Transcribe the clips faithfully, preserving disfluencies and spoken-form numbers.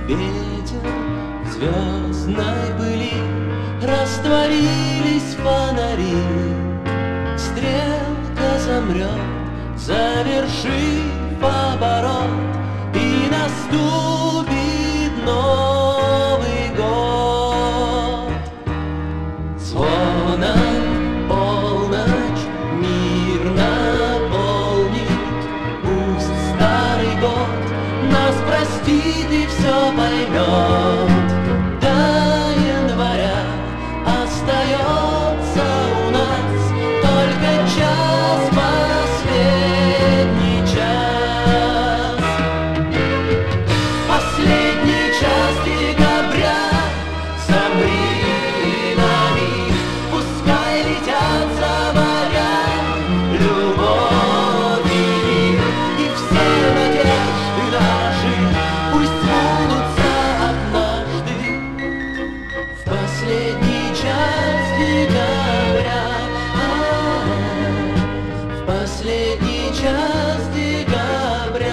ветер в звездной пыли, растворились фонари. Стрелка замрет, завершив оборот, и наступит Новый год. Звоном полночь мир наполнит, пусть старый год нас простит и все поймет. До января остается у нас только час, последний час. Последний час декабря, замри на миг, пускай летят за моря любовь и мир, и все надежды наши пусть сбудутся однажды. В последний час декабря, в последний час декабря.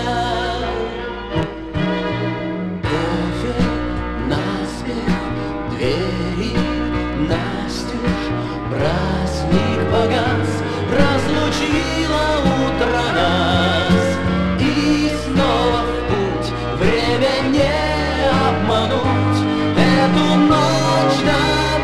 Кофе наспех, двери настежь, праздник погас, разлучило утро нас. И снова в путь, время не обмануть, эту ночь на